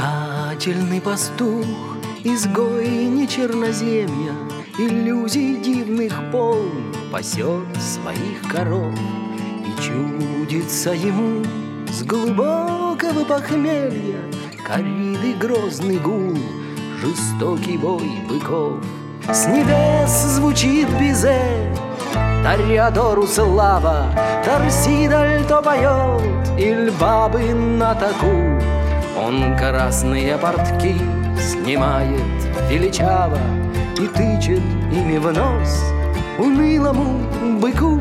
Мечтательный пастух, изгой не черноземья, иллюзий дивных полн, пасет своих коров. И чудится ему с глубокого похмелья кориды грозный гул, жестокий бой быков. С небес звучит бизе, Тореадору слава, Торсидаль то поет, иль бабы на таку. Он красные портки снимает величаво и тычет ими в нос унылому быку.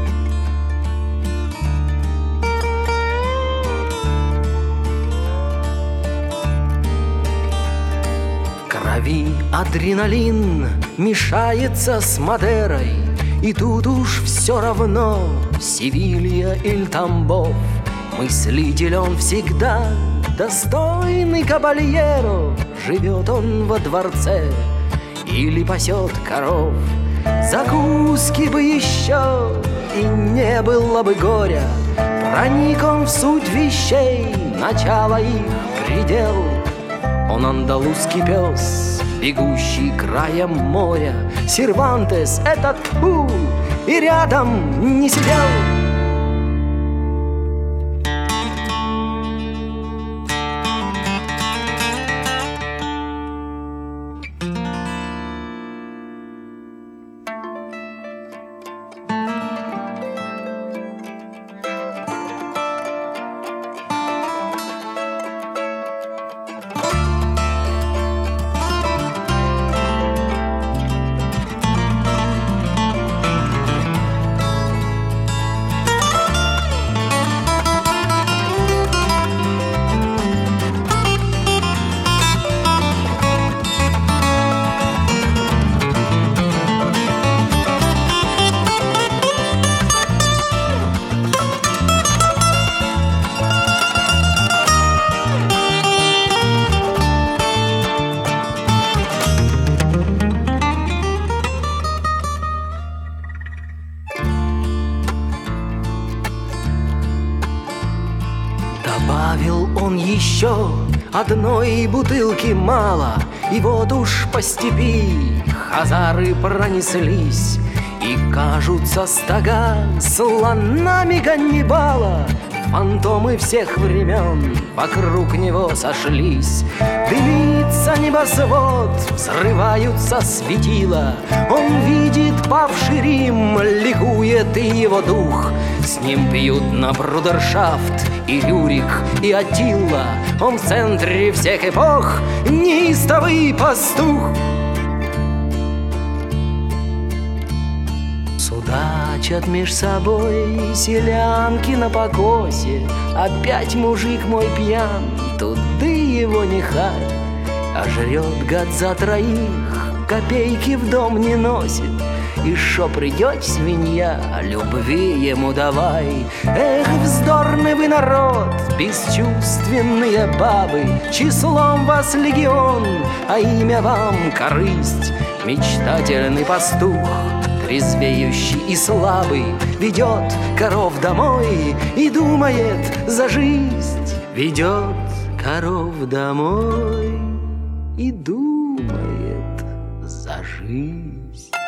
Крови адреналин мешается с Мадерой, и тут уж все равно Севилья или Тамбов. Мыслитель он всегда, достойный кабальеро, живет он во дворце или пасет коров. Закуски бы еще, и не было бы горя, проник он в суть вещей, начало их предел. Он андалузский пес, бегущий краем моря, Сервантес этот тьфу, и рядом не сидел. Добавил он еще одной бутылки мало, и вот уж по степи хазары пронеслись, и кажутся стога слонами Ганнибала. Фантомы всех времен вокруг него сошлись. Дымится небосвод, взрываются светила. Он видит павший Рим, ликует и его дух. С ним пьют на брудершафт и Рюрик, и Аттила. Он в центре всех эпох, неистовый пастух. Судачат меж собой селянки на покосе. Опять мужик мой пьян, туды его не харь. А жрет гад за троих, копейки в дом не носит. И шо придет свинья, любви ему давай. Эх, вздорный вы народ, бесчувственные бабы, числом вас легион, а имя вам корысть. Мечтательный пастух, трезвеющий и слабый, ведет коров домой и думает за жизнь. Ведет коров домой и думает за жизнь.